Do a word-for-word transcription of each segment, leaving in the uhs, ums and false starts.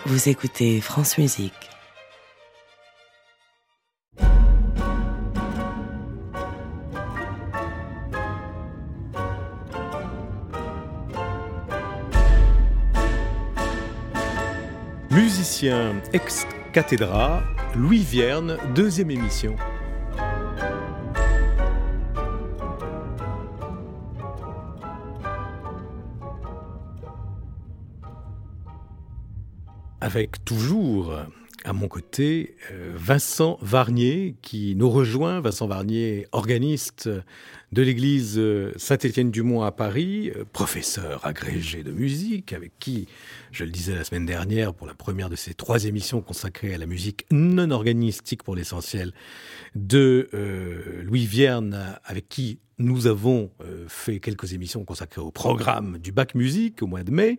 Vous écoutez France Musique. Musicien ex cathedra, Louis Vierne, deuxième émission. Avec toujours à mon côté Vincent Warnier qui nous rejoint. Vincent Warnier, organiste de l'église Saint-Étienne-du-Mont à Paris, professeur agrégé de musique, avec qui, je le disais la semaine dernière, pour la première de ces trois émissions consacrées à la musique non organistique pour l'essentiel de euh, Louis Vierne, avec qui nous avons euh, fait quelques émissions consacrées au programme du Bac Musique au mois de mai.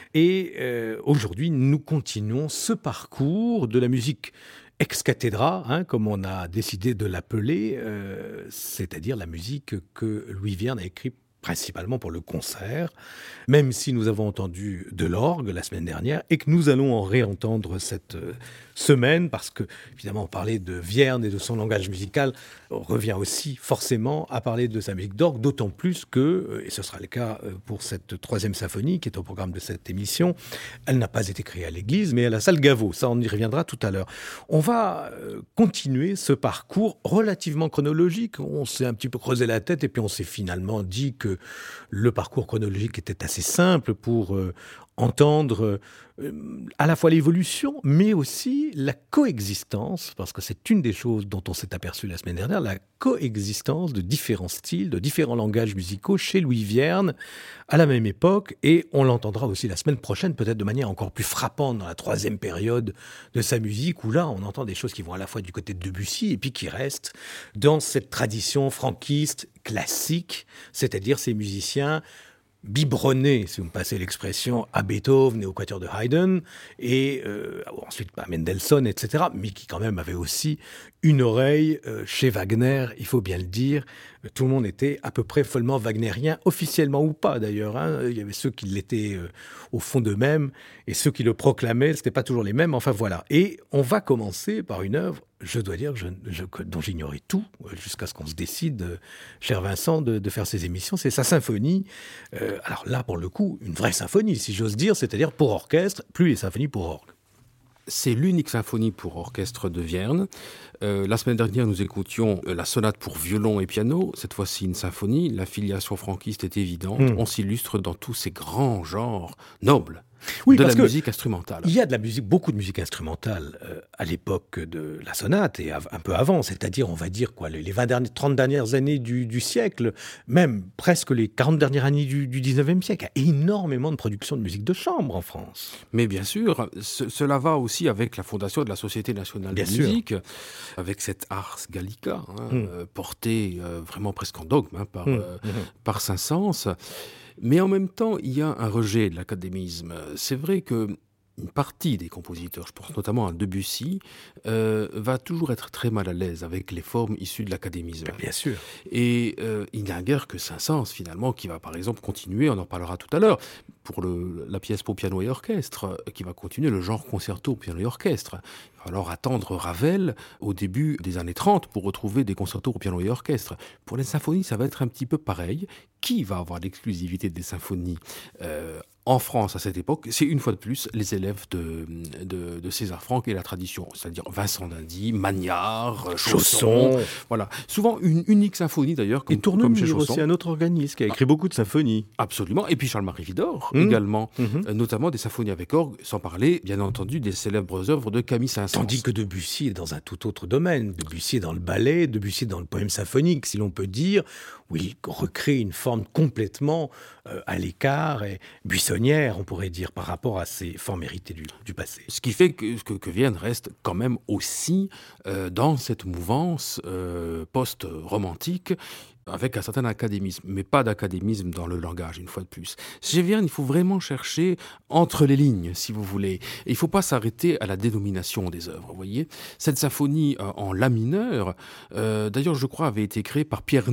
Et euh, aujourd'hui, nous continuons ce parcours de la musique ex cathedra, hein, comme on a décidé de l'appeler, euh, c'est-à-dire la musique que Louis Vierne a écrite principalement pour le concert, même si nous avons entendu de l'orgue la semaine dernière et que nous allons en réentendre cette euh, semaine, parce que, évidemment, parler de Vierne et de son langage musical revient aussi forcément à parler de sa musique d'orgue, d'autant plus que, et ce sera le cas pour cette troisième symphonie qui est au programme de cette émission, elle n'a pas été créée à l'église, mais à la salle Gaveau. Ça, on y reviendra tout à l'heure. On va euh, continuer ce parcours relativement chronologique. On s'est un petit peu creusé la tête et puis on s'est finalement dit que le parcours chronologique était assez simple pour euh, entendre euh, à la fois l'évolution, mais aussi la coexistence, parce que c'est une des choses dont on s'est aperçu la semaine dernière, la coexistence de différents styles, de différents langages musicaux chez Louis Vierne à la même époque, et on l'entendra aussi la semaine prochaine, peut-être de manière encore plus frappante dans la troisième période de sa musique, où là on entend des choses qui vont à la fois du côté de Debussy et puis qui restent dans cette tradition franquiste classique, c'est-à-dire ces musiciens biberonné, si vous me passez l'expression, à Beethoven et au quatuor de Haydn, et euh, ensuite à Mendelssohn, et cetera, mais qui quand même avait aussi une oreille euh, chez Wagner, il faut bien le dire. Tout le monde était à peu près follement wagnérien, officiellement ou pas d'ailleurs. Hein. Il y avait ceux qui l'étaient euh, au fond d'eux-mêmes, et ceux qui le proclamaient, ce n'était pas toujours les mêmes, enfin voilà. Et on va commencer par une œuvre, je dois dire, que je, je, dont j'ignorais tout, jusqu'à ce qu'on se décide, euh, cher Vincent, de, de faire ces émissions, c'est sa symphonie. Euh, alors là, pour le coup, une vraie symphonie, si j'ose dire, c'est-à-dire pour orchestre, plus les symphonies pour orgue. C'est l'unique symphonie pour orchestre de Vierne. Euh, la semaine dernière, nous écoutions la sonate pour violon et piano. Cette fois-ci, une symphonie. La filiation franquiste est évidente. Mmh. On s'illustre dans tous ces grands genres nobles. Oui, de parce la que musique instrumentale. Il y a de la musique, beaucoup de musique instrumentale euh, à l'époque de la sonate et av- un peu avant, c'est-à-dire, on va dire, quoi, les vingt dernières, trente dernières années du, du siècle, même presque les quarante dernières années du, du dix-neuvième siècle. Il y a énormément de production de musique de chambre en France. Mais bien sûr, ce, cela va aussi avec la fondation de la Société nationale bien de sûr. musique, avec cette Ars Gallica, hein, mmh. euh, portée euh, vraiment presque en dogme hein, par, mmh. euh, mmh. par Saint-Saëns. Mais en même temps, il y a un rejet de l'académisme. C'est vrai que une partie des compositeurs, je pense notamment à Debussy, euh, va toujours être très mal à l'aise avec les formes issues de l'académisme. Bien sûr. Et euh, il n'y a guère que Saint-Saëns, finalement, qui va par exemple continuer, on en parlera tout à l'heure, pour le, la pièce pour piano et orchestre, qui va continuer le genre concerto pour piano et orchestre. Il va alors attendre Ravel au début des années trente pour retrouver des concertos pour piano et orchestre. Pour les symphonies, ça va être un petit peu pareil. Qui va avoir l'exclusivité des symphonies euh, en France à cette époque? C'est une fois de plus les élèves de, de, de César Franck et la tradition, c'est-à-dire Vincent d'Indy, Magnard, Chausson. Chausson. Voilà. Souvent une unique symphonie d'ailleurs, comme, et Tournemire comme chez Chausson. aussi, un autre organisme qui a écrit ah. beaucoup de symphonies. Absolument. Et puis Charles-Marie Widor mmh. également, mmh. euh, notamment des symphonies avec orgue, sans parler bien entendu des célèbres œuvres de Camille Saint-Saëns. Tandis que Debussy est dans un tout autre domaine. Debussy est dans le ballet, Debussy est dans le poème symphonique, si l'on peut dire, où il recrée une forme complètement euh, à l'écart et buissonnière, on pourrait dire, par rapport à ces formes héritées du, du passé. Ce qui fait que, que, que Vienne reste quand même aussi euh, dans cette mouvance euh, post-romantique, avec un certain académisme, mais pas d'académisme dans le langage, une fois de plus. Chez Vierne, il faut vraiment chercher entre les lignes, si vous voulez. Et il ne faut pas s'arrêter à la dénomination des œuvres, vous voyez. Cette symphonie euh, en la mineur, euh, d'ailleurs, je crois, avait été créée par Pierre Ney,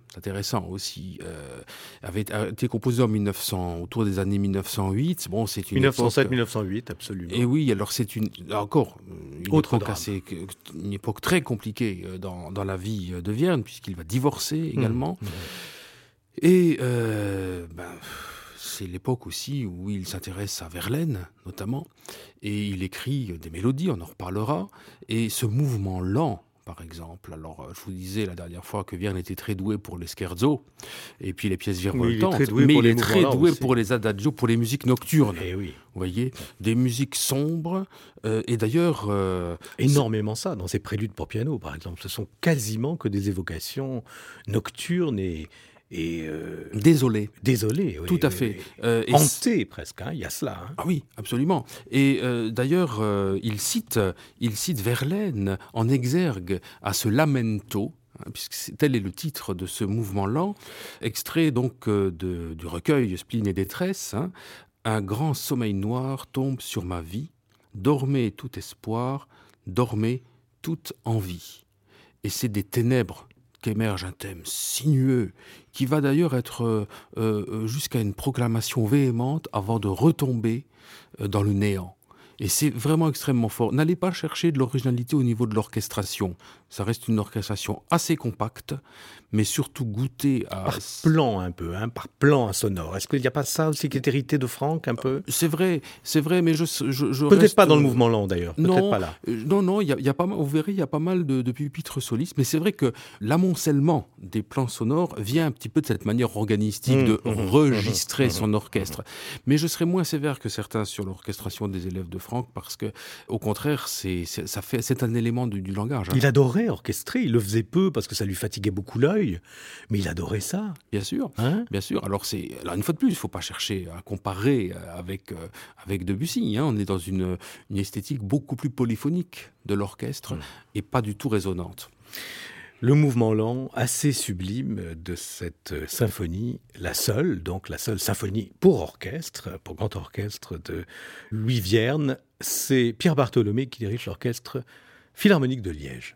c'est intéressant aussi, euh, avait été composé en mille neuf cents, autour des années mille neuf cent huit. Bon, c'est une mille neuf cent sept époque... mille neuf cent huit, absolument. Et oui, alors c'est une, là encore, une Autre époque drame. assez, une époque très compliquée dans, dans la vie de Vierne, puisqu'il va divorcer également. Mmh. Et euh, ben, c'est l'époque aussi où il s'intéresse à Verlaine, notamment, et il écrit des mélodies, on en reparlera, et ce mouvement lent, par exemple. Alors, je vous disais la dernière fois que Vierne était très doué pour les scherzo, et puis les pièces virevoltantes, oui, il est très doué mais pour il les est très mouvements lents doué aussi. pour les adagios, pour les musiques nocturnes. Et oui. Vous voyez, des musiques sombres, euh, et d'ailleurs... Euh, énormément ça, dans ses préludes pour piano, par exemple. Ce sont quasiment que des évocations nocturnes et... et euh, désolé. Désolé, oui. Tout à oui, fait. oui. Euh, et Hanté, presque, hein, il y a cela. Hein. Ah oui, absolument. Et euh, d'ailleurs, euh, il cite, il cite Verlaine en exergue à ce lamento, hein, puisque c'est- tel est le titre de ce mouvement lent, extrait donc euh, de, du recueil Spleen et détresse. Hein. Un grand sommeil noir tombe sur ma vie, dormez tout espoir, dormez toute envie. Et c'est des ténèbres qu'émerge un thème sinueux, qui va d'ailleurs être euh, euh, jusqu'à une proclamation véhémente avant de retomber euh, dans le néant. Et c'est vraiment extrêmement fort. N'allez pas chercher de l'originalité au niveau de l'orchestration. Ça reste une orchestration assez compacte, mais surtout goûter à... Par plan un peu, hein, par plan sonore. Est-ce qu'il n'y a pas ça aussi qui est hérité de Franck un peu? C'est vrai, c'est vrai, mais je, je, je Peut-être reste... pas dans le mouvement lent d'ailleurs, peut-être Non, pas là. euh, non, non, il y a, il y a pas mal, vous verrez, il y a pas mal de, de pupitres solistes, mais c'est vrai que l'amoncellement des plans sonores vient un petit peu de cette manière organistique Mmh, de mmh, enregistrer mmh, son orchestre. Mais je serais moins sévère que certains sur l'orchestration des élèves de Franck, parce que, au contraire, c'est, c'est, ça fait, c'est un élément du, du langage. Hein. Il adorait orchestrer, il le faisait peu parce que ça lui fatiguait beaucoup l'œil, mais il adorait ça. Bien sûr, Hein? bien sûr. Alors, c'est, alors, une fois de plus, il ne faut pas chercher à comparer avec, euh, avec Debussy. Hein. On est dans une, une esthétique beaucoup plus polyphonique de l'orchestre mmh. et pas du tout résonante. Le mouvement lent, assez sublime de cette symphonie, la seule, donc la seule symphonie pour orchestre, pour grand orchestre de Louis Vierne, c'est Pierre Bartholomé qui dirige l'orchestre philharmonique de Liège.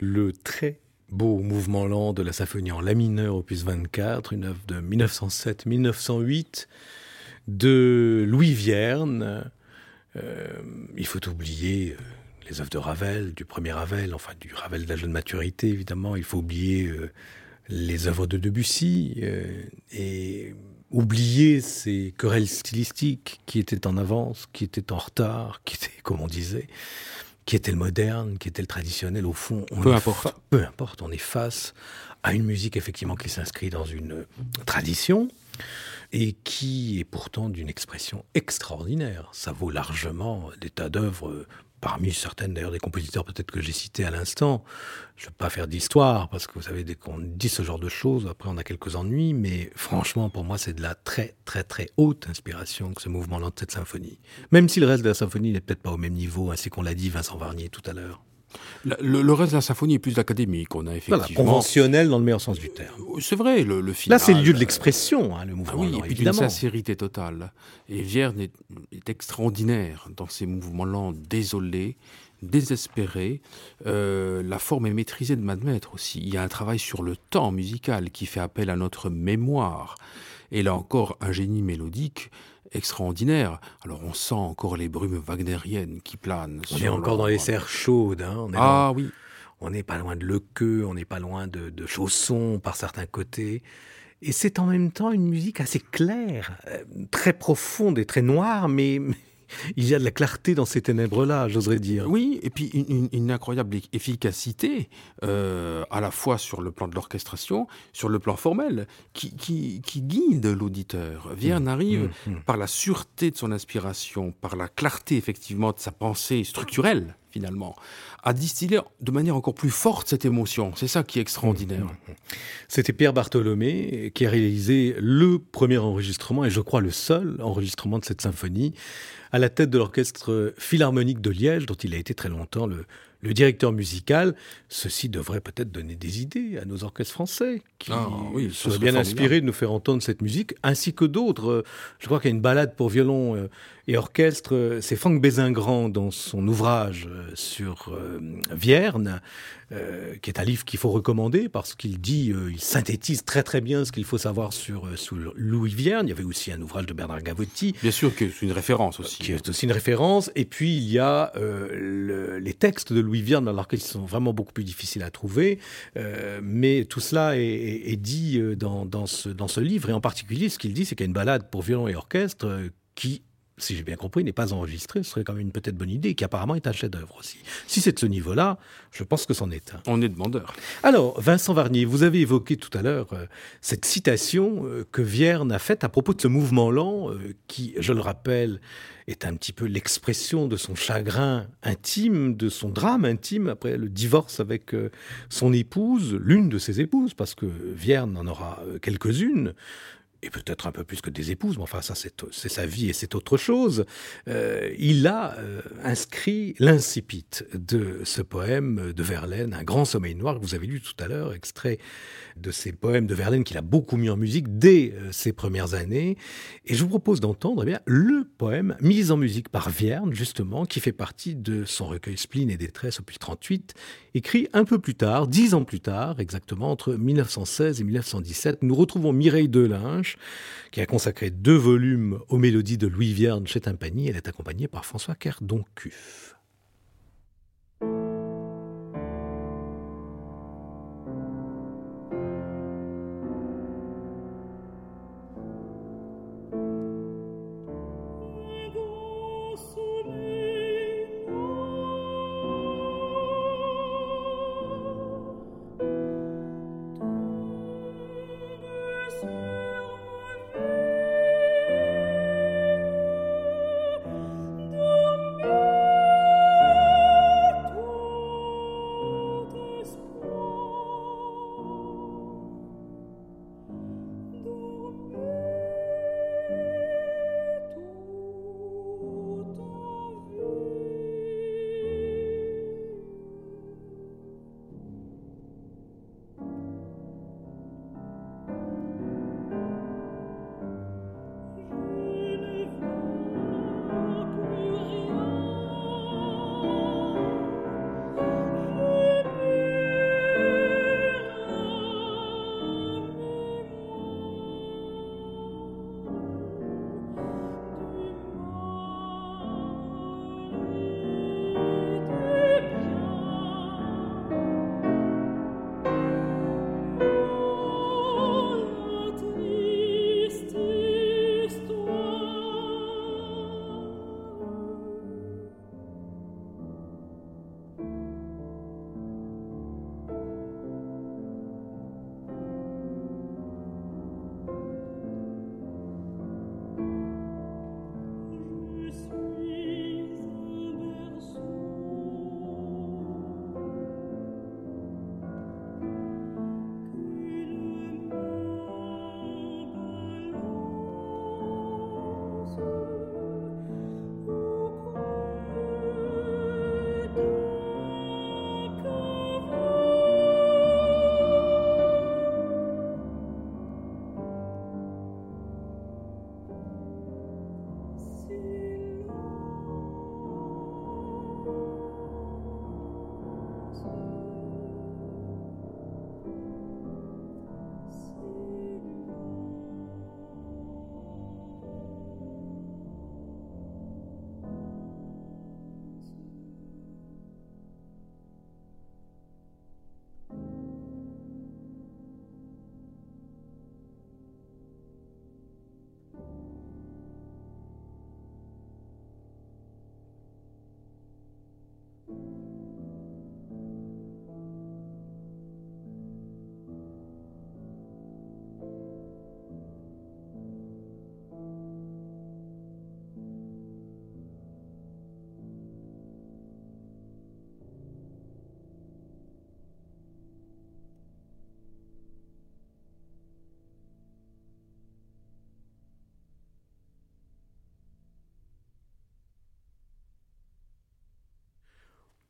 le très beau mouvement lent de la symphonie en la mineur, opus vingt-quatre, une œuvre de mille neuf cent sept mille neuf cent huit de Louis Vierne. Euh, il faut oublier euh, les œuvres de Ravel, du premier Ravel, enfin du Ravel de la jeune maturité évidemment. Il faut oublier euh, les œuvres de Debussy euh, et oublier ces querelles stylistiques qui étaient en avance, qui étaient en retard, qui étaient, comme on disait, qui était le moderne, qui était le traditionnel. Au fond, on peu est importe. Fa- peu importe, on est face à une musique effectivement qui s'inscrit dans une tradition et qui est pourtant d'une expression extraordinaire. Ça vaut largement des tas d'œuvres, parmi certaines d'ailleurs des compositeurs peut-être que j'ai cités à l'instant. Je ne veux pas faire d'histoire, parce que vous savez, dès qu'on dit ce genre de choses, après on a quelques ennuis, mais franchement, pour moi, c'est de la très, très, très haute inspiration que ce mouvement-là de cette symphonie. Même si le reste de la symphonie n'est peut-être pas au même niveau, ainsi qu'on l'a dit Vincent Varnier tout à l'heure. Le, le, le reste de la symphonie est plus académique. On a effectivement... Voilà, conventionnel dans le meilleur sens du terme. C'est vrai, le, le final... Là, c'est le lieu de l'expression, hein, le mouvement. Ah oui, lent, et puis évidemment. d'une sincérité totale. Et Vierne est, est extraordinaire dans ses mouvements lents, désolés, désespérés. Euh, la forme est maîtrisée de main de maître aussi. Il y a un travail sur le temps musical qui fait appel à notre mémoire. Et là encore, un génie mélodique extraordinaire. Alors on sent encore les brumes wagnériennes qui planent. On sur est encore dans les l'ombre. serres chaudes. Hein. On est Ah dans... oui. On n'est pas loin de Lequeux, on n'est pas loin de, de Chausson par certains côtés. Et c'est en même temps une musique assez claire, euh, très profonde et très noire, mais, mais il y a de la clarté dans ces ténèbres-là, j'oserais dire. Oui, et puis une, une- une incroyable efficacité, euh, à la fois sur le plan de l'orchestration, sur le plan formel, qui, qui, qui guide l'auditeur. Vierne arrive Mmh, mmh. par la sûreté de son inspiration, par la clarté effectivement de sa pensée structurelle, finalement, à distiller de manière encore plus forte cette émotion. C'est ça qui est extraordinaire. C'était Pierre Bartholomé qui a réalisé le premier enregistrement, et je crois le seul enregistrement de cette symphonie, à la tête de l'Orchestre Philharmonique de Liège, dont il a été très longtemps le, le directeur musical. Ceci devrait peut-être donner des idées à nos orchestres français, qui Ah oui, ce seraient serait bien formidable. inspirés de nous faire entendre cette musique, ainsi que d'autres. Je crois qu'il y a une balade pour violon euh, et orchestre. euh, C'est Franck Bézingrand, dans son ouvrage euh, sur euh, Vierne, euh, qui est un livre qu'il faut recommander, parce qu'il dit, euh, il synthétise très très bien ce qu'il faut savoir sur, euh, sur Louis Vierne. Il y avait aussi un ouvrage de Bernard Gavotti, Bien sûr que c'est une référence aussi. qui est aussi une référence. Et puis, il y a euh, le- les textes de Louis Vierne, alors qu'ils sont vraiment beaucoup plus difficiles à trouver. Euh, mais tout cela est, est- est dit euh, dans, dans, ce, dans ce livre. Et en particulier, ce qu'il dit, c'est qu'il y a une balade pour violon et orchestre euh, qui, si j'ai bien compris, n'est pas enregistrée. Ce serait quand même une peut-être bonne idée, qui apparemment est un chef-d'œuvre aussi. Si c'est de ce niveau-là, je pense que c'en est un. On est demandeur. Alors, Vincent Varnier, vous avez évoqué tout à l'heure euh, cette citation euh, que Vierne a faite à propos de ce mouvement lent euh, qui, je le rappelle, est un petit peu l'expression de son chagrin intime, de son drame intime après le divorce avec euh, son épouse, l'une de ses épouses, parce que Vierne en aura euh, quelques-unes, et peut-être un peu plus que des épouses, mais enfin ça c'est, c'est sa vie et c'est autre chose. Euh, il a euh, inscrit l'incipit de ce poème de Verlaine, Un grand sommeil noir, que vous avez lu tout à l'heure, extrait de ces poèmes de Verlaine qu'il a beaucoup mis en musique dès euh, ses premières années. Et je vous propose d'entendre eh bien, le poème mis en musique par Vierne, justement, qui fait partie de son recueil Spleen et détresse, opus trente-huit, écrit un peu plus tard, dix ans plus tard, exactement, entre mille neuf cent seize et mille neuf cent dix-sept. Nous retrouvons Mireille Delinche, qui a consacré deux volumes aux mélodies de Louis Vierne chez Timpani. Elle est accompagnée par François Kerdon-Cuff. Thank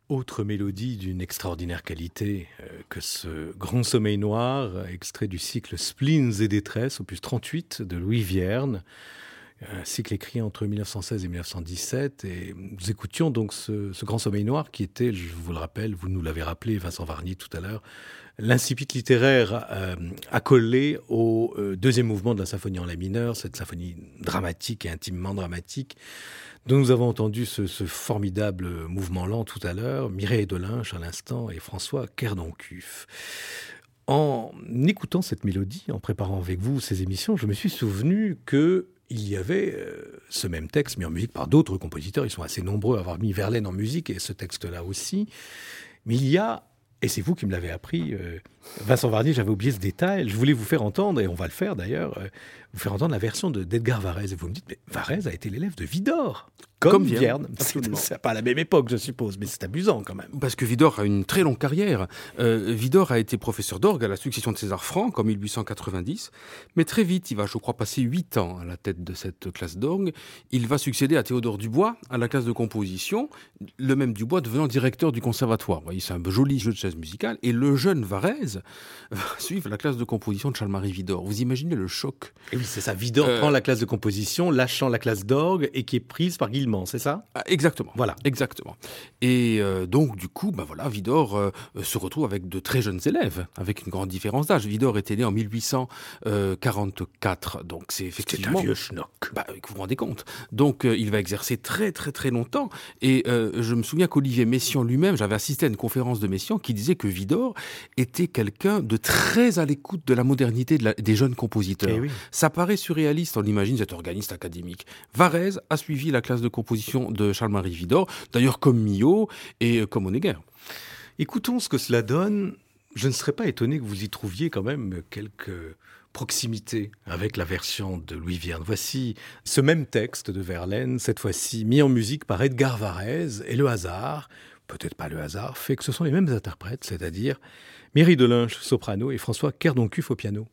Autre mélodie d'une extraordinaire qualité euh, que ce Grand Sommeil Noir, extrait du cycle Spleens et Détresse, opus trente-huit de Louis Vierne, un cycle écrit entre mille neuf cent seize et mille neuf cent dix-sept. Et nous écoutions donc ce, ce Grand Sommeil Noir qui était, je vous le rappelle, vous nous l'avez rappelé, Vincent Varnier tout à l'heure, l'incipit littéraire euh, accolé au euh, deuxième mouvement de la symphonie en la mineur, cette symphonie dramatique et intimement dramatique, dont nous avons entendu ce, ce formidable mouvement lent tout à l'heure, Mireille Delinche à l'instant et François Kerdoncuf. En écoutant cette mélodie, en préparant avec vous ces émissions, je me suis souvenu que il y avait euh, ce même texte mis en musique par d'autres compositeurs. Ils sont assez nombreux à avoir mis Verlaine en musique et ce texte-là aussi. Mais il y a, et c'est vous qui me l'avez appris, euh, Vincent Varnier, j'avais oublié ce détail, je voulais vous faire entendre, et on va le faire d'ailleurs, euh, vous faire entendre la version de, d'Edgar Varèse. Et vous me dites, mais Varèse a été l'élève de Widor. Comme, Comme Vierne. C'est, c'est pas à la même époque, je suppose, mais c'est amusant quand même. Parce que Widor a une très longue carrière. Euh, Widor a été professeur d'orgue à la succession de César Franck en mille huit cent quatre-vingt-dix, mais très vite, il va, je crois, passer huit ans à la tête de cette classe d'orgue. Il va succéder à Théodore Dubois à la classe de composition, le même Dubois devenant directeur du conservatoire. Vous voyez, c'est un joli jeu de chaise musicale. Et le jeune Varèse va suivre la classe de composition de Charles-Marie Widor. Vous imaginez le choc? Et oui, c'est ça. Widor euh... prend la classe de composition, lâchant la classe d'orgue et qui est prise par Guillemot. C'est ça? ah, Exactement. Voilà. Exactement. Et euh, donc, du coup, bah voilà, Widor euh, se retrouve avec de très jeunes élèves, avec une grande différence d'âge. Widor était né en mille huit cent quarante-quatre, donc c'est effectivement... C'est un vieux schnock. Bah, vous vous rendez compte. Donc, euh, il va exercer très, très, très longtemps. Et euh, je me souviens qu'Olivier Messiaen lui-même, j'avais assisté à une conférence de Messiaen qui disait que Widor était quelqu'un de très à l'écoute de la modernité de la, des jeunes compositeurs. Oui. Ça paraît surréaliste, on imagine cet organiste académique. Varèse a suivi la classe de composition de Charles-Marie Widor, d'ailleurs comme Milhaud et comme Honegger. Écoutons ce que cela donne. Je ne serais pas étonné que vous y trouviez quand même quelques proximités avec la version de Louis Vierne. Voici ce même texte de Verlaine, cette fois-ci mis en musique par Edgar Varèse, et le hasard, peut-être pas le hasard, fait que ce sont les mêmes interprètes, c'est-à-dire Mireille Delinche, soprano, et François Kerdoncuf au piano.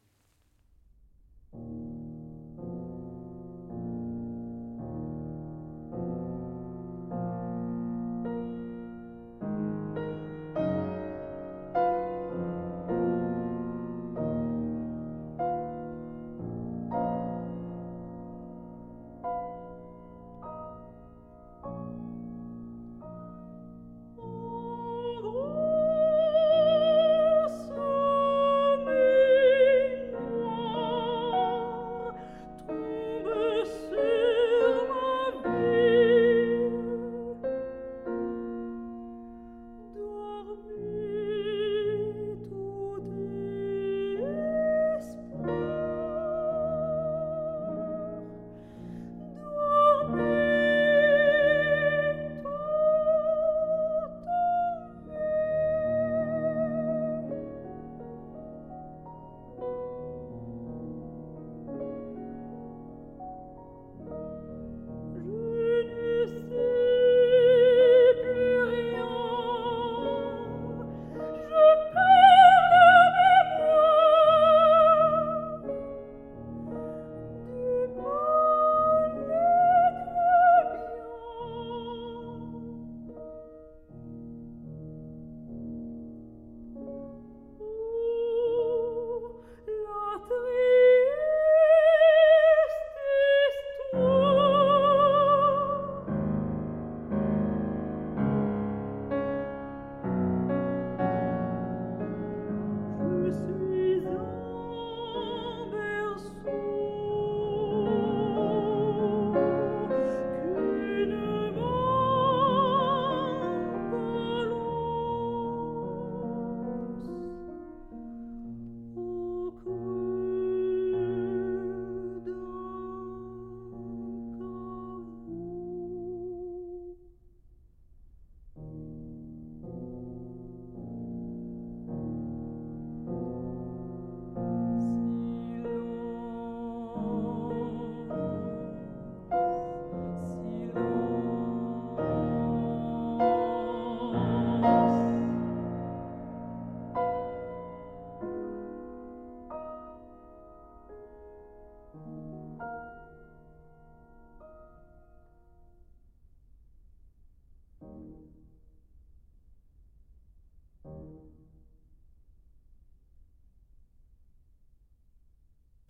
Noir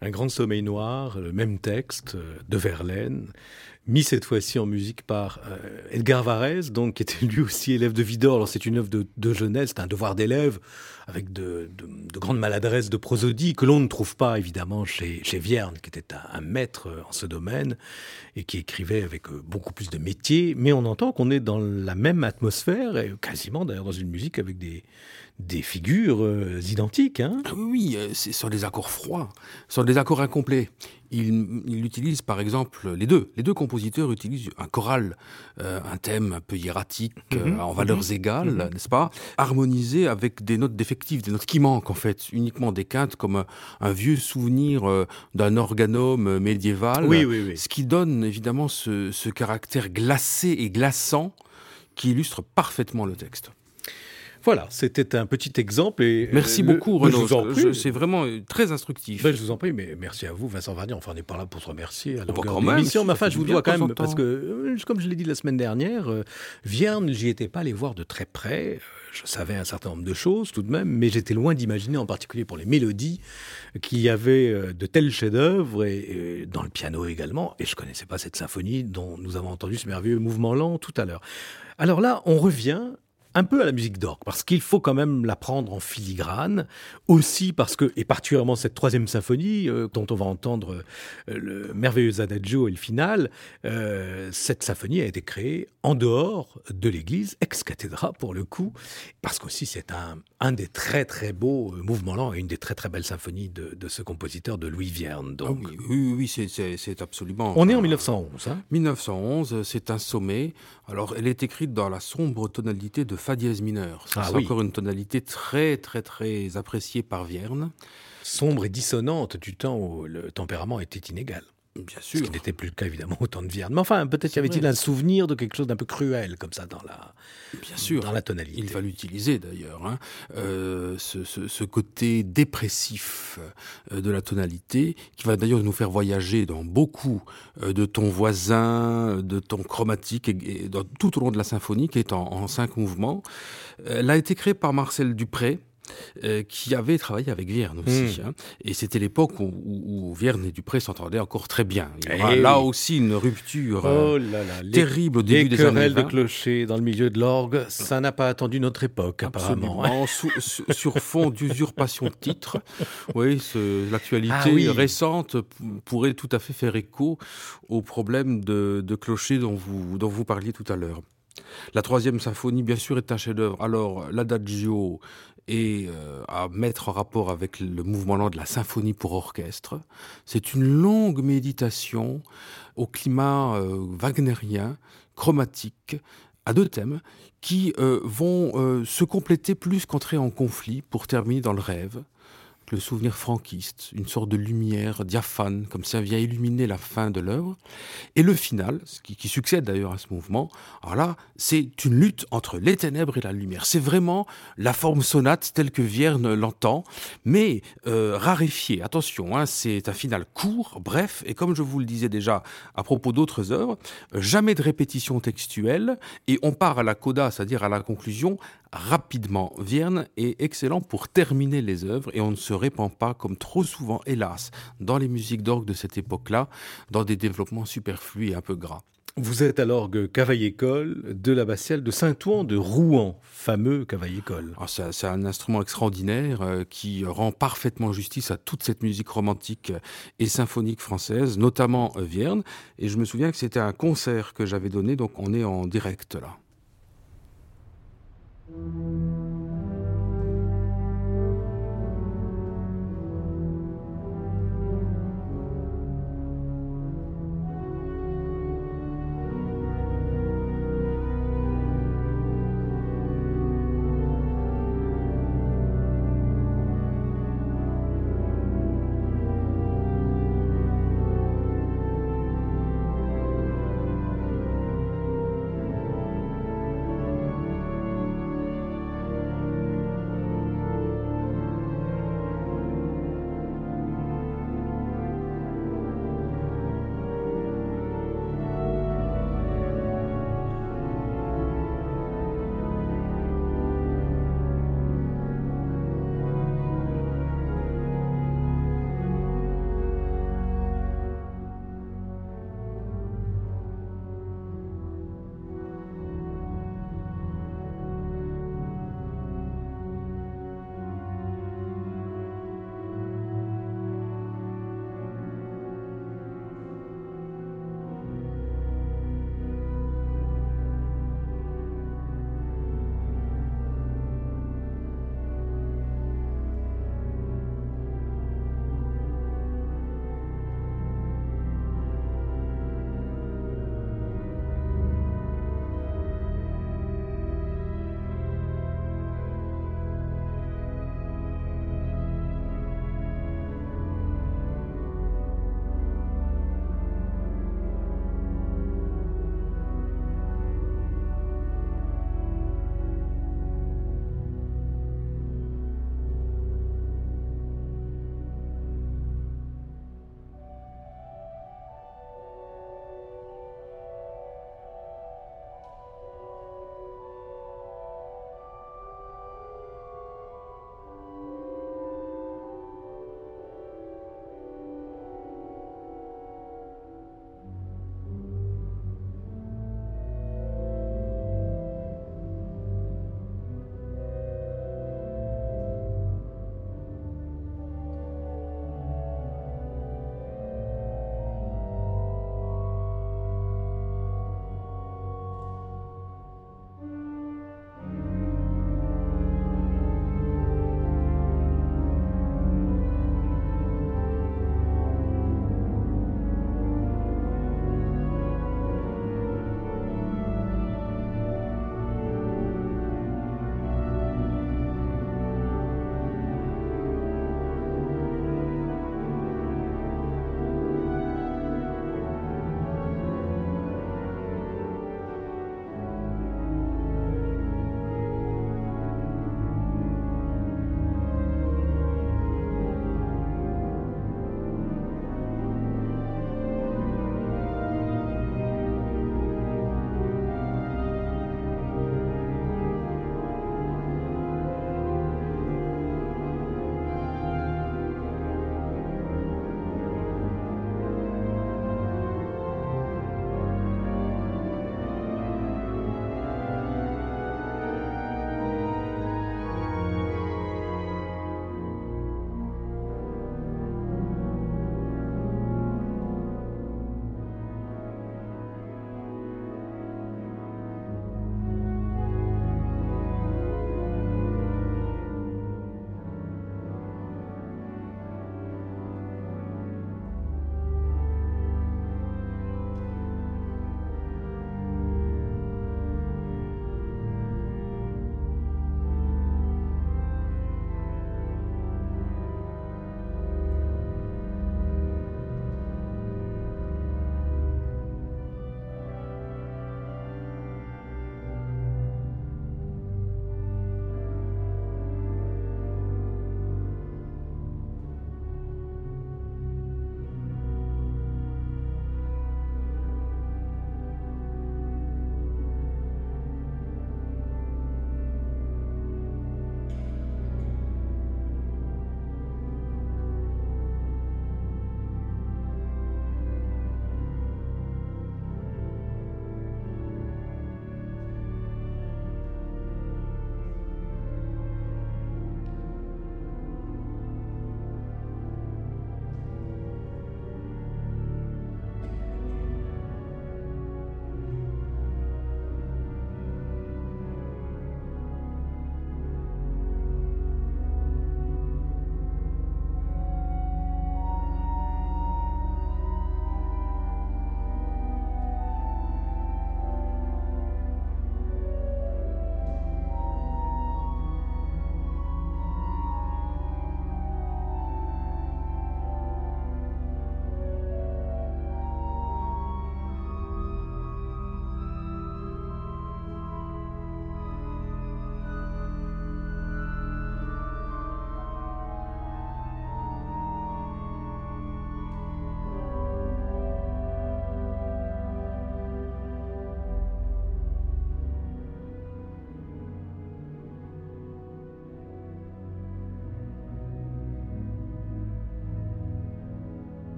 Un grand sommeil noir, le même texte de Verlaine, mis cette fois-ci en musique par euh, Edgar Varèse, donc, qui était lui aussi élève de Widor. Alors c'est une œuvre de, de jeunesse, c'est un devoir d'élève, avec de, de, de grandes maladresses de prosodie, que l'on ne trouve pas évidemment chez, chez Vierne, qui était un, un maître en ce domaine, et qui écrivait avec beaucoup plus de métier. Mais on entend qu'on est dans la même atmosphère, et quasiment d'ailleurs dans une musique avec des... des figures euh, identiques. Hein. Ah oui, oui, c'est sur des accords froids, sur des accords incomplets. Il, il utilise par exemple, les deux, les deux compositeurs utilisent un choral, euh, un thème un peu hiératique, mm-hmm. euh, en valeurs mm-hmm. égales, mm-hmm. n'est-ce pas, harmonisé avec des notes défectives, des notes qui manquent en fait, uniquement des quintes comme un, un vieux souvenir euh, d'un organome médiéval, oui, oui, oui. Ce qui donne évidemment ce, ce caractère glacé et glaçant qui illustre parfaitement le texte. Voilà, c'était un petit exemple. Et merci le, beaucoup, Renaud. Je, c'est vraiment très instructif. Ben, je vous en prie, mais merci à vous, Vincent Varnier. Enfin, on n'est pas là pour se remercier à longueur d'émission, mais enfin, je vous dois quand même, parce que, comme je l'ai dit la semaine dernière, euh, Vierne, j'y étais pas allé voir de très près. Je savais un certain nombre de choses tout de même, mais j'étais loin d'imaginer, en particulier pour les mélodies, qu'il y avait de tels chefs-d'œuvre, et, et dans le piano également. Et je connaissais pas cette symphonie dont nous avons entendu ce merveilleux mouvement lent tout à l'heure. Alors là, on revient un peu à la musique d'orgue, parce qu'il faut quand même la prendre en filigrane, aussi parce que, et particulièrement cette troisième symphonie, euh, dont on va entendre euh, le merveilleux adagio et le final, euh, cette symphonie a été créée en dehors de l'église, ex cathedra pour le coup, parce qu'aussi c'est un, un des très très beaux mouvements lents et une des très très belles symphonies de, de ce compositeur, de Louis Vierne. Donc. Ah oui, oui, oui c'est, c'est, c'est absolument... On est en mille neuf cent onze. Hein mille neuf cent onze, c'est un sommet. Alors, elle est écrite dans la sombre tonalité de fa dièse mineur. Ça, ah, c'est oui. encore une tonalité très, très, très appréciée par Vierne. Sombre et dissonante du temps où le tempérament était inégal. Bien sûr. Ce qui n'était plus le cas, évidemment, au temps de Vierne. Mais enfin, peut-être y avait-il un souvenir de quelque chose d'un peu cruel, comme ça, dans la, Bien sûr. Dans la tonalité. Il va l'utiliser, d'ailleurs. Hein. Euh, ce, ce, ce côté dépressif de la tonalité, qui va d'ailleurs nous faire voyager dans beaucoup de tons voisins, de tons chromatiques, et, et dans, tout au long de la symphonie, qui est en, en cinq mouvements. Elle a été créée par Marcel Dupré, Euh, qui avait travaillé avec Vierne aussi. Mmh. Hein. Et c'était l'époque où, où, où Vierne et Dupré s'entendaient encore très bien. Il y aura là aussi une rupture oh là là, terrible au début des des années vingt. Les querelles de clocher dans le milieu de l'orgue, ça n'a pas attendu notre époque, Absolument. apparemment. Sous, sur fond d'usurpation de titres. Oui, ce, l'actualité ah, oui. récente pourrait tout à fait faire écho au problème de, de clocher dont vous, dont vous parliez tout à l'heure. La troisième symphonie, bien sûr, est un chef-d'œuvre. Alors, l'adagio est euh, à mettre en rapport avec le mouvement lent de la symphonie pour orchestre. C'est une longue méditation au climat euh, wagnérien, chromatique, à deux thèmes, qui euh, vont euh, se compléter plus qu'entrer en conflit pour terminer dans le rêve. Le souvenir franquiste, une sorte de lumière diaphane, comme ça vient illuminer la fin de l'œuvre. Et le final, ce qui, qui succède d'ailleurs à ce mouvement, alors là, c'est une lutte entre les ténèbres et la lumière. C'est vraiment la forme sonate telle que Vierne l'entend, mais euh, raréfiée. Attention, hein, c'est un final court, bref, et comme je vous le disais déjà à propos d'autres œuvres, euh, jamais de répétition textuelle, et on part à la coda, c'est-à-dire à la conclusion, rapidement. Vierne est excellent pour terminer les œuvres et on ne se répand pas, comme trop souvent, hélas, dans les musiques d'orgue de cette époque-là, dans des développements superflus et un peu gras. Vous êtes à l'orgue Cavaillé-Coll de l'abbatiale de Saint-Ouen de Rouen, fameux Cavaillé-Coll. Alors c'est, c'est un instrument extraordinaire euh, qui rend parfaitement justice à toute cette musique romantique et symphonique française, notamment euh, Vierne. Et je me souviens que c'était un concert que j'avais donné, donc on est en direct là.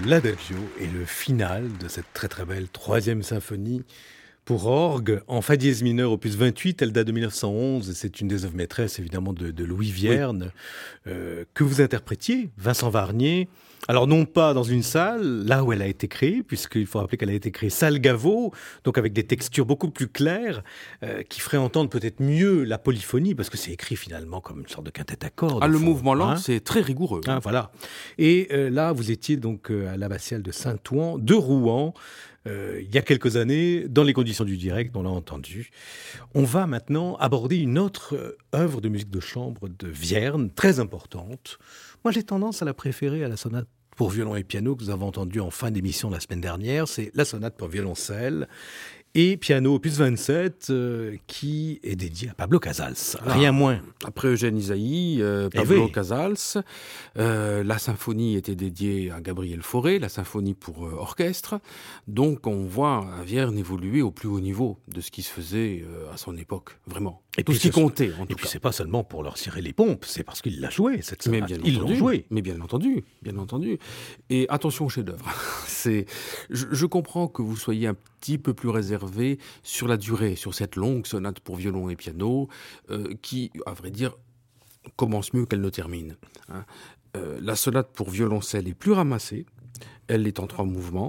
l'Adagio et le final de cette très très belle troisième symphonie pour orgue en fa dièse mineur opus vingt-huit. Elle date de mille neuf cent onze et c'est une des œuvres maîtresses évidemment de, de Louis Vierne, oui. euh, que vous interprétiez, Vincent Varnier. Alors non pas dans une salle, là où elle a été créée, puisqu'il faut rappeler qu'elle a été créée salle Gaveau, donc avec des textures beaucoup plus claires, euh, qui feraient entendre peut-être mieux la polyphonie, parce que c'est écrit finalement comme une sorte de quintette à cordes. Ah, le fond, mouvement lent, hein, c'est très rigoureux. Ah, voilà. Et euh, là, vous étiez donc euh, à l'abbatiale de Saint-Ouen, de Rouen, euh, il y a quelques années, dans les conditions du direct, on l'a entendu. On va maintenant aborder une autre euh, œuvre de musique de chambre de Vierne, très importante. Moi, j'ai tendance à la préférer à la sonate pour violon et piano que nous avons entendue en fin d'émission la semaine dernière. C'est la sonate pour violoncelle et piano opus vingt-sept, euh, qui est dédié à Pablo Casals, ah, rien moins. Après Eugène Ysaÿe, euh, Pablo oui. Casals, euh, la symphonie était dédiée à Gabriel Fauré, la symphonie pour euh, orchestre. Donc on voit Vierne évoluer au plus haut niveau de ce qui se faisait euh, à son époque, vraiment. Et tout puis ce qui ce... comptait, en et tout puis cas. c'est pas seulement pour leur cirer les pompes, c'est parce qu'il l'a joué, cette sonate. Mais bien Ils entendu, l'ont joué. Mais bien entendu, bien entendu. Et attention au chef-d'œuvre. C'est, je, je comprends que vous soyez un petit peu plus réservé sur la durée, sur cette longue sonate pour violon et piano, euh, qui, à vrai dire, commence mieux qu'elle ne termine. Hein. Euh, la sonate pour violoncelle est plus ramassée, elle est en trois mouvements,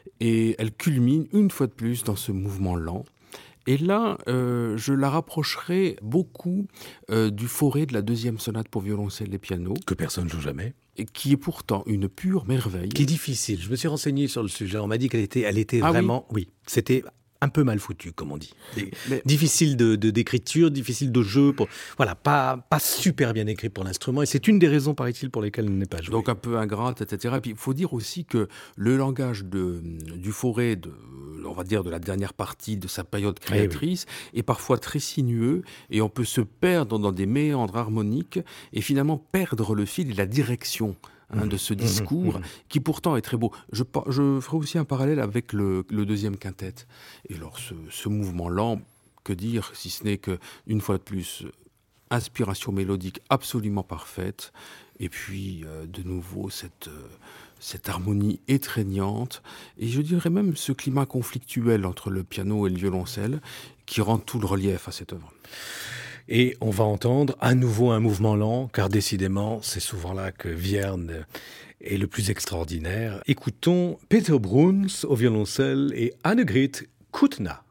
et elle culmine une fois de plus dans ce mouvement lent. Et là, euh, je la rapprocherai beaucoup euh, du Fauré de la deuxième sonate pour violoncelle et piano. Que personne ne joue jamais. Et qui est pourtant une pure merveille. Qui est difficile. Je me suis renseigné sur le sujet. On m'a dit qu'elle était, elle était ah vraiment... Oui, oui, c'était un peu mal foutu, comme on dit. Mais... Difficile de, de, d'écriture, difficile de jeu. Pour... Voilà, pas, pas super bien écrit pour l'instrument. Et c'est une des raisons, paraît-il, pour lesquelles elle n'est pas jouée. Donc un peu ingrate, et cetera. Et puis il faut dire aussi que le langage de, du Fauré, de, on va dire de la dernière partie de sa période créatrice, eh oui. est parfois très sinueux et on peut se perdre dans des méandres harmoniques et finalement perdre le fil et la direction Hein, de ce discours, mmh, mmh. qui pourtant est très beau. Je, je ferai aussi un parallèle avec le, le deuxième quintet. Et alors, ce, ce mouvement lent, que dire, si ce n'est qu'une fois de plus, inspiration mélodique absolument parfaite, et puis, euh, de nouveau, cette, euh, cette harmonie étreignante, et je dirais même ce climat conflictuel entre le piano et le violoncelle, qui rend tout le relief à cette œuvre. Et on va entendre à nouveau un mouvement lent, car décidément, c'est souvent là que Vierne est le plus extraordinaire. Écoutons Peter Bruns au violoncelle et Annegret Kuttner.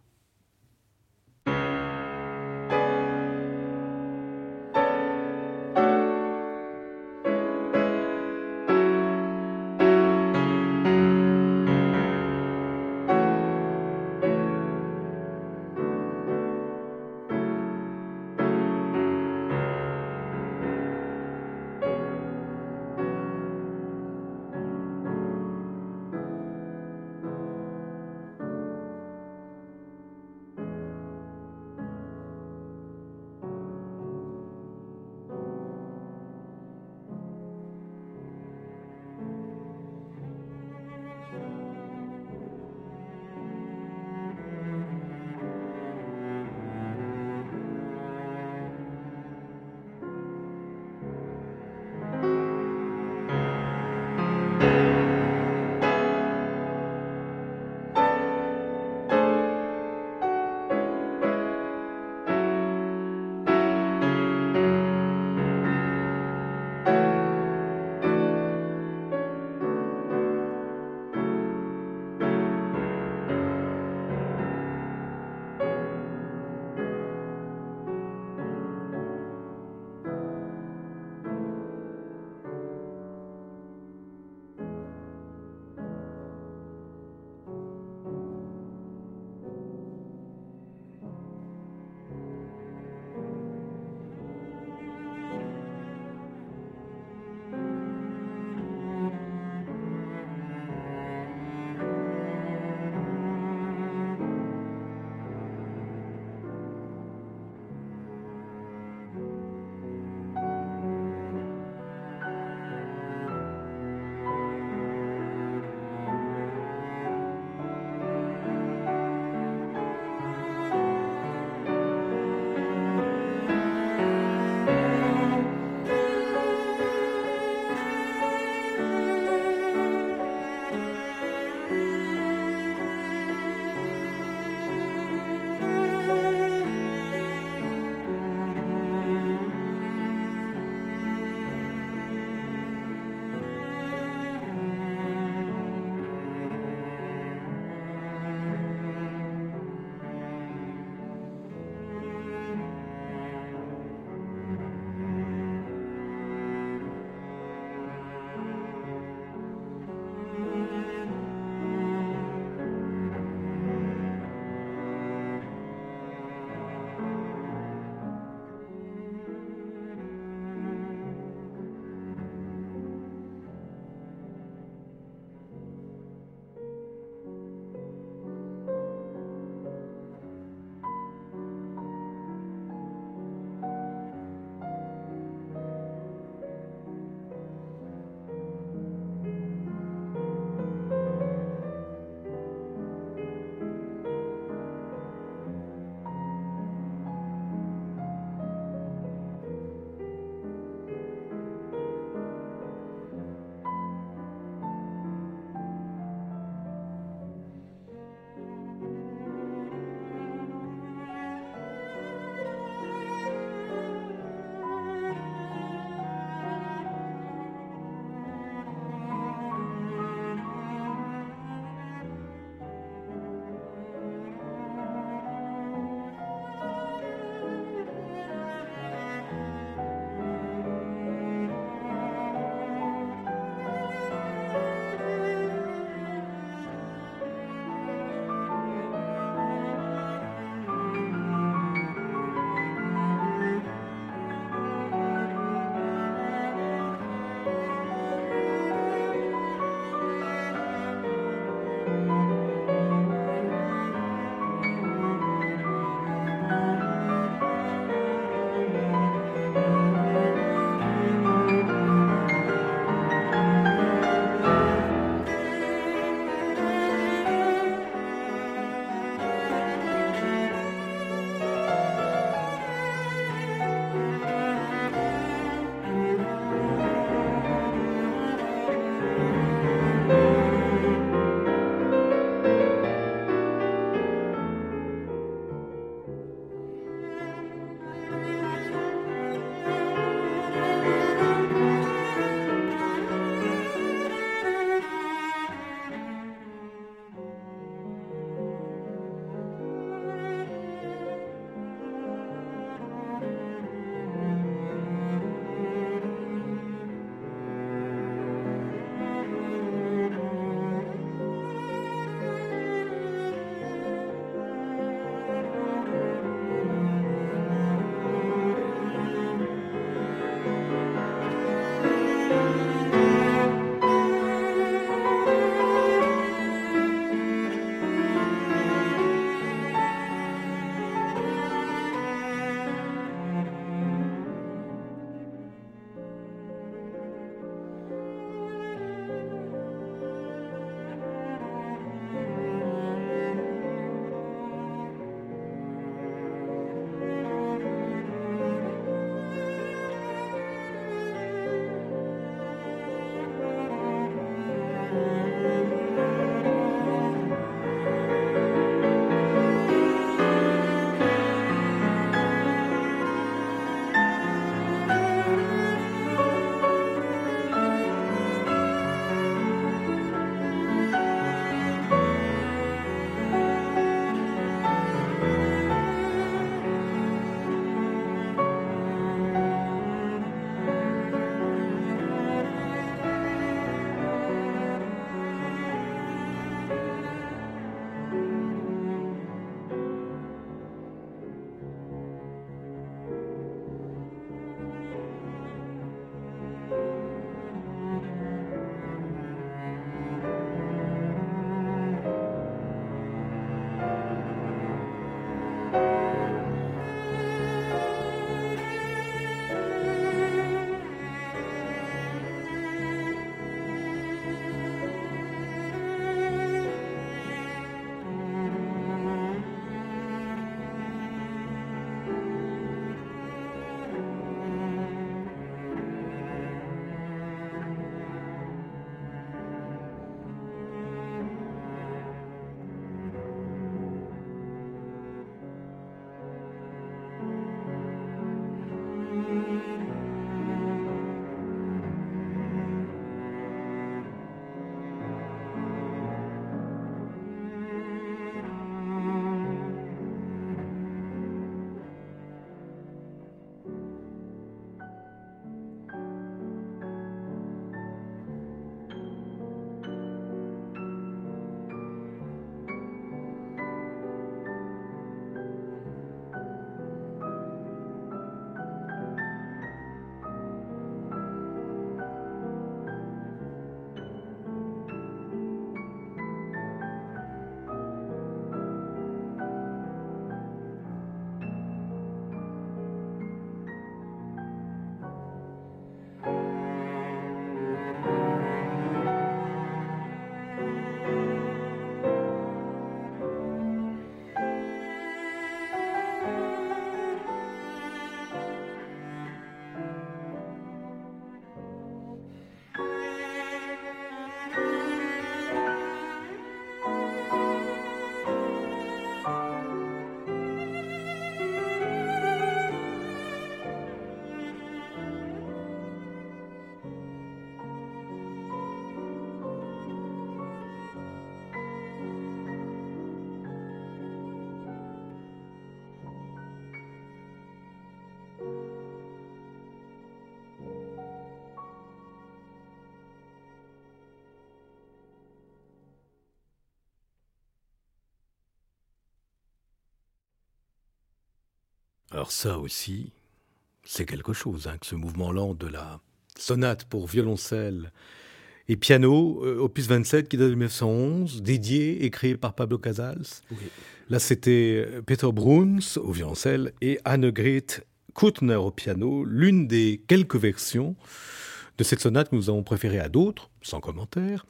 Alors ça aussi, c'est quelque chose, hein, que ce mouvement lent de la sonate pour violoncelle et piano, euh, opus vingt-sept, qui date de dix-neuf cent onze, dédié et créé par Pablo Casals. Oui. Là, c'était Peter Bruns au violoncelle et Annegret Kuttner au piano, l'une des quelques versions de cette sonate que nous avons préférée à d'autres, sans commentaire,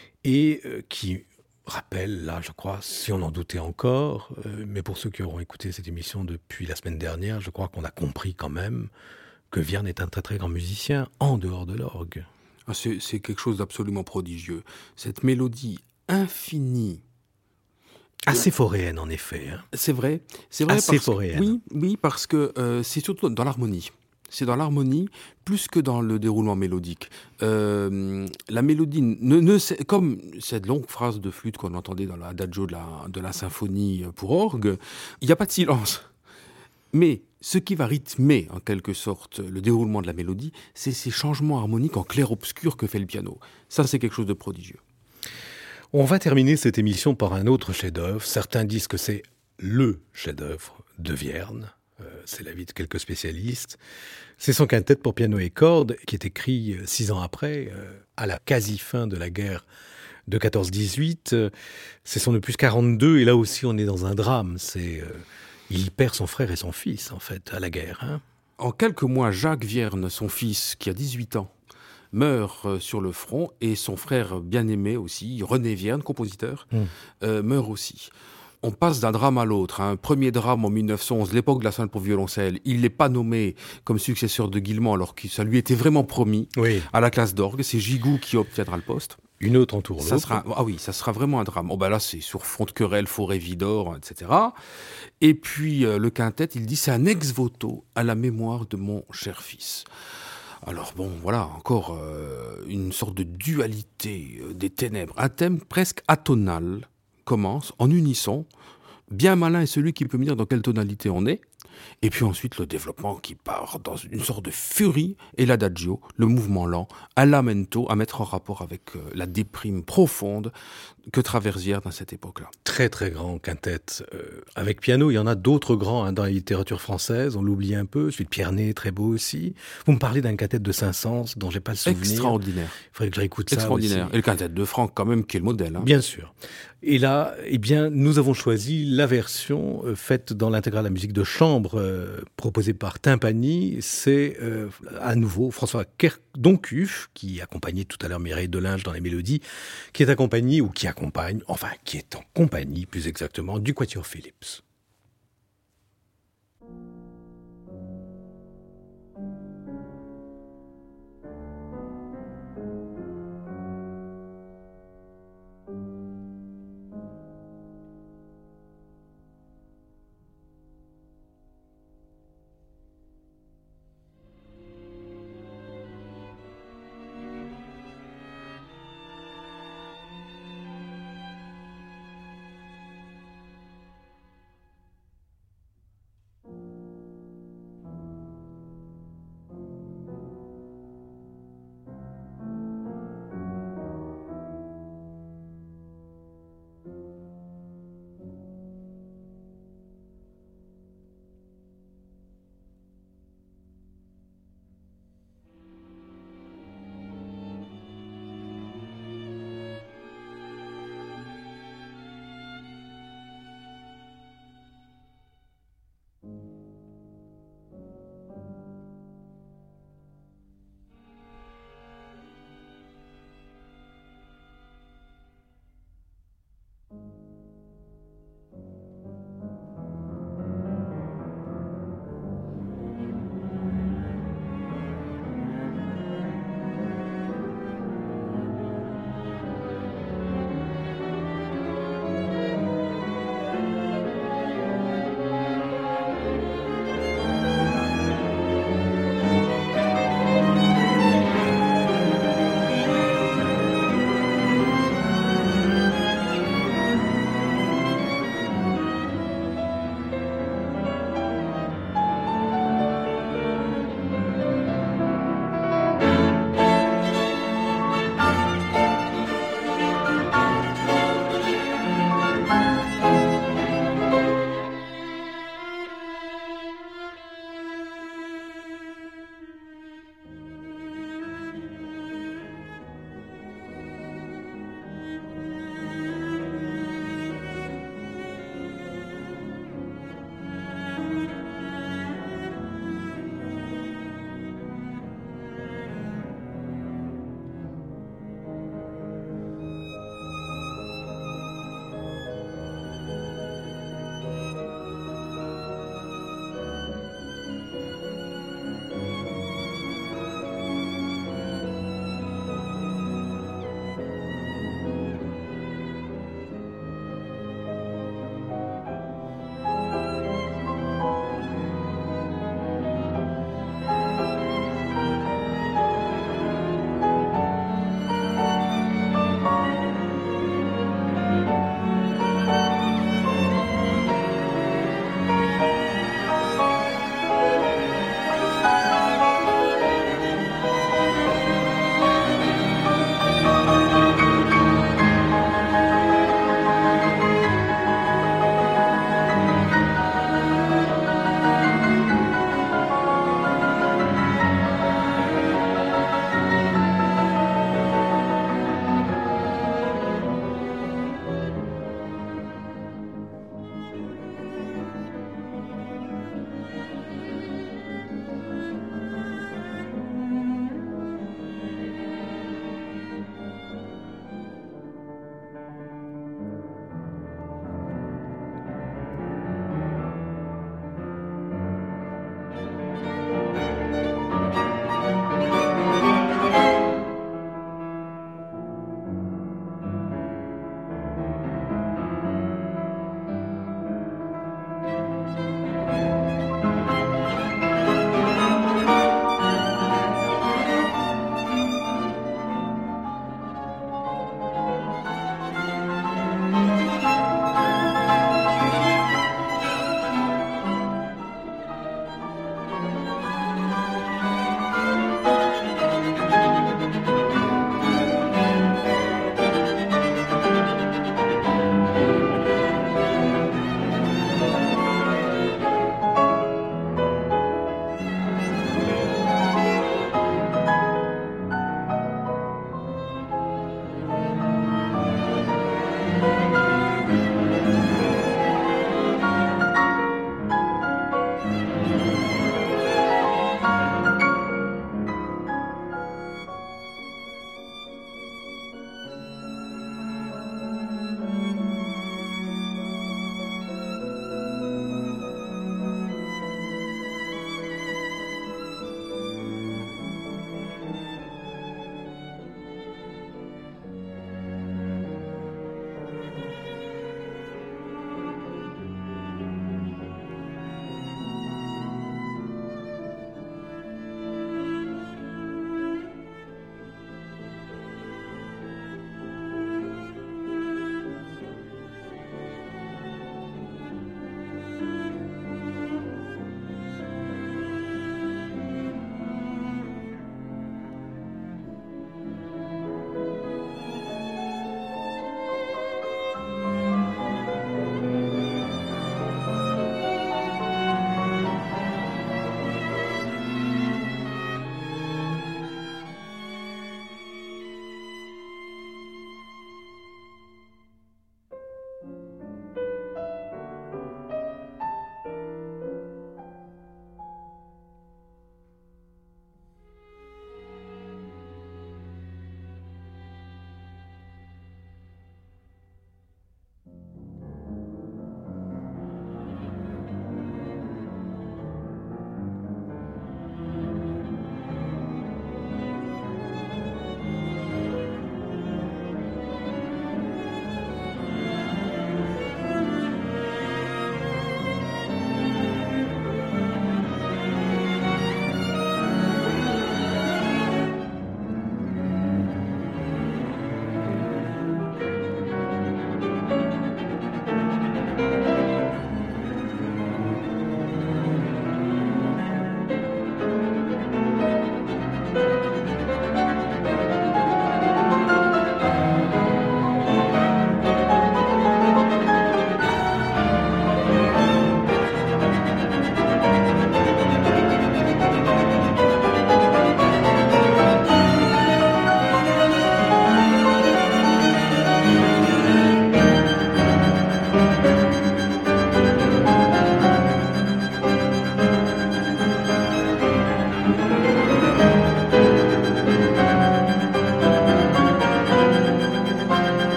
et euh, qui rappelle, là, je crois, si on en doutait encore, euh, mais pour ceux qui auront écouté cette émission depuis la semaine dernière, je crois qu'on a compris quand même que Vierne est un très très grand musicien en dehors de l'orgue. Ah, c'est, c'est quelque chose d'absolument prodigieux. Cette mélodie infinie Assez foréenne, en effet. Hein. C'est vrai, c'est vrai. Assez parce que, foréenne. oui, oui, parce que euh, c'est surtout dans l'harmonie. C'est dans l'harmonie plus que dans le déroulement mélodique. Euh, la mélodie, ne, ne, comme cette longue phrase de flûte qu'on entendait dans l'adagio de la, de la symphonie pour orgue, il n'y a pas de silence. Mais ce qui va rythmer, en quelque sorte, le déroulement de la mélodie, c'est ces changements harmoniques en clair-obscur que fait le piano. Ça, c'est quelque chose de prodigieux. On va terminer cette émission par un autre chef-d'œuvre. Certains disent que c'est le chef-d'œuvre de Vierne. Euh, c'est l'avis de quelques spécialistes. C'est son quintet pour piano et cordes, qui est écrit euh, six ans après, euh, à la quasi-fin de la guerre de quatorze dix-huit. Euh, c'est son opus quarante-deux, et là aussi on est dans un drame. C'est, euh, il perd son frère et son fils, en fait, à la guerre. Hein. En quelques mois, Jacques Vierne, son fils, qui a dix-huit ans, meurt sur le front, et son frère bien-aimé aussi, René Vierne, compositeur, mmh. euh, meurt aussi. On passe d'un drame à l'autre. Un hein. premier drame en mille neuf cent onze, l'époque de la sonate pour violoncelle. Il n'est pas nommé comme successeur de Guilmant, alors que ça lui était vraiment promis oui. à la classe d'orgue. C'est Gigoux qui obtiendra le poste. Une autre entoure l'autre. Ça sera, ah oui, ça sera vraiment un drame. Oh ben là, c'est sur fond de querelle, forêt Vidor, et cetera. Et puis, euh, le quintet, il dit, c'est un ex-voto à la mémoire de mon cher fils. Alors bon, voilà, encore euh, une sorte de dualité euh, des ténèbres. Un thème presque atonal commence en unisson. Bien malin est celui qui peut me dire dans quelle tonalité on est. Et puis ensuite, le développement qui part dans une sorte de furie, et l'adagio, le mouvement lent, un lamento à mettre en rapport avec euh, la déprime profonde que traverse Vierne à cette époque-là. Très très grand quintet. Euh, avec piano, il y en a d'autres grands hein, dans la littérature française, on l'oublie un peu, celui de Pierné, très beau aussi. Vous me parlez d'un quintet de Saint-Saëns dont j'ai pas le souvenir. Extraordinaire. Il faudrait que je réécoute ça Extraordinaire. aussi. Et le quintet de Franck quand même, qui est le modèle. Hein. Bien sûr. Et là, eh bien, nous avons choisi la version euh, faite dans l'intégrale de la musique de chambre euh, proposée par Timpani. C'est euh, à nouveau François Doncuff, qui accompagnait tout à l'heure Mireille Delinge dans les mélodies, qui est accompagné, ou qui accompagne, enfin, qui est en compagnie, plus exactement, du Quatuor Philips.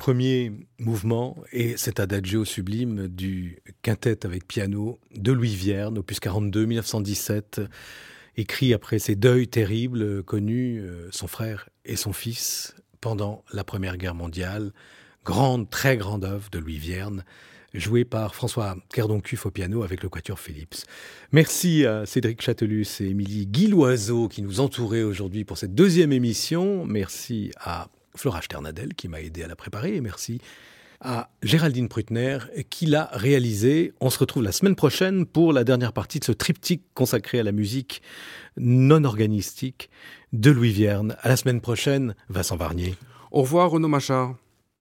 premier mouvement et cet adagio sublime du quintet avec piano de Louis Vierne, opus quarante-deux, mille neuf cent dix-sept, écrit après ces deuils terribles connus, euh, son frère et son fils, pendant la Première Guerre mondiale. Grande, très grande œuvre de Louis Vierne, jouée par François Kerdoncuff au piano avec le Quatuor Philips. Merci à Cédric Chatelus et Émilie Guilloiseau qui nous entouraient aujourd'hui pour cette deuxième émission. Merci à Flora Sternadel qui m'a aidé à la préparer et merci à Géraldine Prutner qui l'a réalisée. On se retrouve la semaine prochaine pour la dernière partie de ce triptyque consacré à la musique non organistique de Louis Vierne. À la semaine prochaine, Vincent Varnier. Au revoir Renaud Machard.